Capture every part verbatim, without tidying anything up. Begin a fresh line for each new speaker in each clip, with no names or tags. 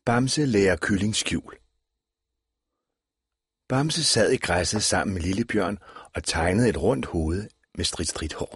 Bamse lærer kylling skjul. Bamse sad i græsset sammen med Lillebjørn og tegnede et rundt hoved med stridt-stridt hår.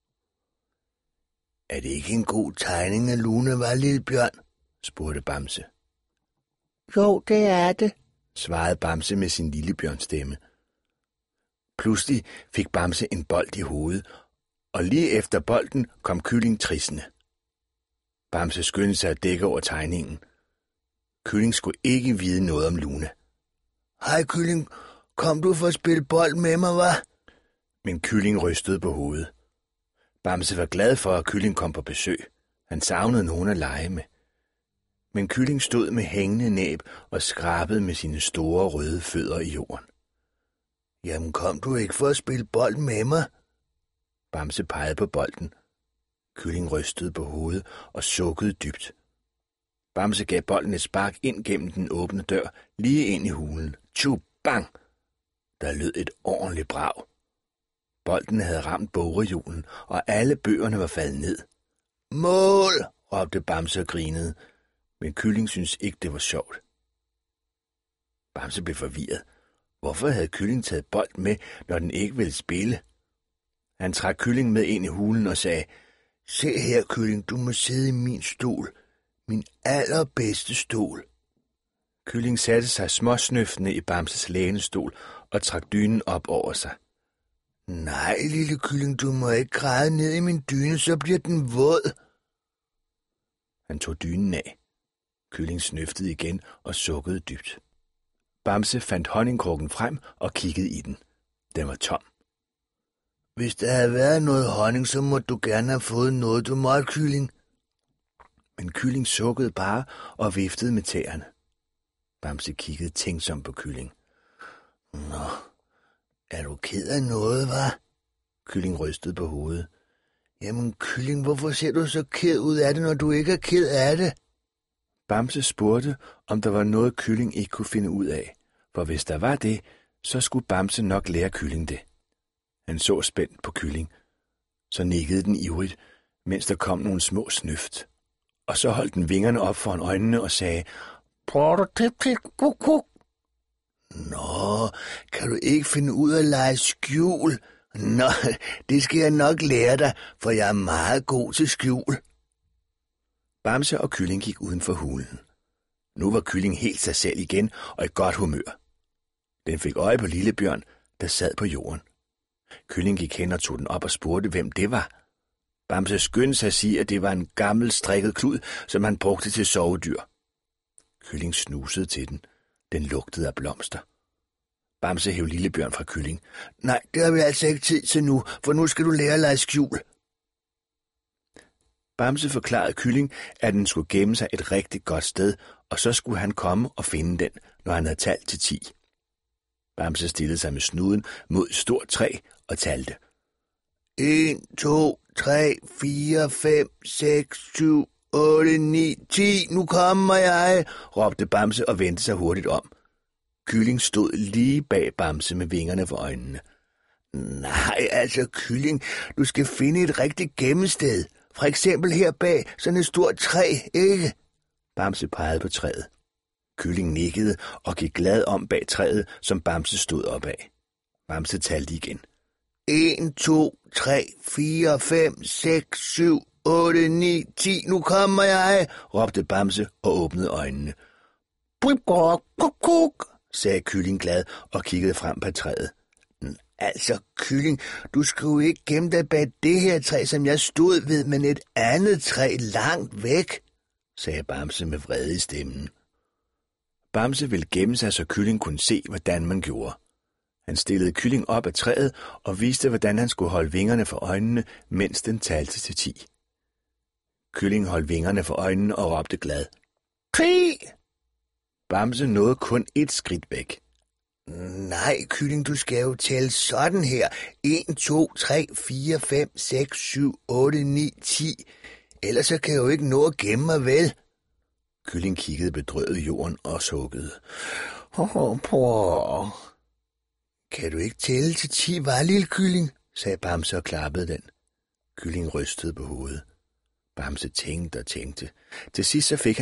Er det ikke en god tegning af Lune, var Lillebjørn? Spurgte Bamse.
Jo, det er det,
svarede Bamse med sin Lillebjørnstemme. Pludselig fik Bamse en bold i hovedet, og lige efter bolden kom Kylling trissende. Bamse skyndte sig at dække over tegningen. Kylling skulle ikke vide noget om Lune. Hej Kylling, kom du for at spille bold med mig, hva? Men Kylling rystede på hovedet. Bamse var glad for, at Kylling kom på besøg. Han savnede nogen at lege med. Men Kylling stod med hængende næb og skrabede med sine store røde fødder i jorden. Jamen kom du ikke for at spille bold med mig? Bamse pegede på bolden. Kylling rystede på hovedet og sukkede dybt. Bamse gav bolden et spark ind gennem den åbne dør, lige ind i hulen. Tju, bang! Der lød et ordentligt brag. Bolden havde ramt bogrejulen, og alle bøgerne var faldet ned. Mål! råbte Bamse og grinede, men Kylling syntes ikke, det var sjovt. Bamse blev forvirret. Hvorfor havde Kylling taget bold med, når den ikke ville spille? Han trak Kylling med ind i hulen og sagde, se her, Kylling, du må sidde i min stol. Min allerbedste stol. Kylling satte sig småsnøftende i Bamses lænestol og trak dynen op over sig. Nej, lille Kylling, du må ikke græde ned i min dyne, så bliver den våd. Han tog dynen af. Kylling snøftede igen og sukkede dybt. Bamse fandt honningkrukken frem og kiggede i den. Den var tom. Hvis der havde været noget honning, så måtte du gerne have fået noget, du måtte, Kylling. Men Kylling sukkede bare og viftede med tæerne. Bamse kiggede tænksomt på Kylling. Nå, er du ked af noget, hva? Kylling rystede på hovedet. Jamen, Kylling, hvorfor ser du så ked ud af det, når du ikke er ked af det? Bamse spurgte, om der var noget, Kylling ikke kunne finde ud af, for hvis der var det, så skulle Bamse nok lære Kylling det. Han så spændt på Kylling, så nikkede den ivrigt, mens der kom nogle små snøft. Og så holdt den vingerne op foran øjnene og sagde, prøver du tip tip kuk kuk? Nå, kan du ikke finde ud af at lege skjul? Nå, det skal jeg nok lære dig, for jeg er meget god til skjul. Bamse og Kylling gik uden for hulen. Nu var Kylling helt sig selv igen og i godt humør. Den fik øje på Lillebjørn, der sad på jorden. Kylling gik hen og tog den op og spurgte, hvem det var. Bamse skyndte sig at sige, at det var en gammel strikket klud, som han brugte til sovedyr. Kylling snusede til den. Den lugtede af blomster. Bamse hæv Lillebjørn fra Kylling. Nej, det har vi altså ikke tid til nu, for nu skal du lære at lege skjul. Bamse forklarede Kylling, at den skulle gemme sig et rigtig godt sted, og så skulle han komme og finde den, når han havde talt til ti. Bamse stillede sig med snuden mod et stort træ og talte. En, to, tre, fire, fem, seks, syv, otte, ni, ti, nu kommer jeg, råbte Bamse og vendte sig hurtigt om. Kylling stod lige bag Bamse med vingerne for øjnene. Nej, altså Kylling, du skal finde et rigtigt gemmested. For eksempel her bag sådan et stort træ, ikke? Bamse pegede på træet. Kylling nikkede og gik glad om bag træet, som Bamse stod op af. Bamse talte igen. En, to, tre, fire, fem, seks, syv, otte, ni, ti, nu kommer jeg, råbte Bamse og åbnede øjnene. Kuk, kuk, kuk, sagde Kylling glad og kiggede frem på træet. Altså, Kylling, du skulle jo ikke gemme dig bag det her træ, som jeg stod ved, men et andet træ langt væk, sagde Bamse med vrede i stemmen. Bamse ville gemme sig, så Kylling kunne se, hvordan man gjorde. Han stillede Kylling op af træet og viste, hvordan han skulle holde vingerne for øjnene, mens den talte til ti. Kylling holdt vingerne for øjnene og råbte glad. Ti! Bamse nåede kun et skridt væk. Nej, Kylling, du skal jo tælle sådan her. en, to, tre, fire, fem, seks, syv, otte, ni, ti. Ellers så kan jeg jo ikke nå at gemme mig, vel? Kylling kiggede bedrøvet i jorden og sukkede. Åh, oh, kan du ikke tælle til ti, var lille Kylling? Sagde Bamse og klappede den. Kylling rystede på hovedet. Bamse tænkte og tænkte. Til sidst så fik han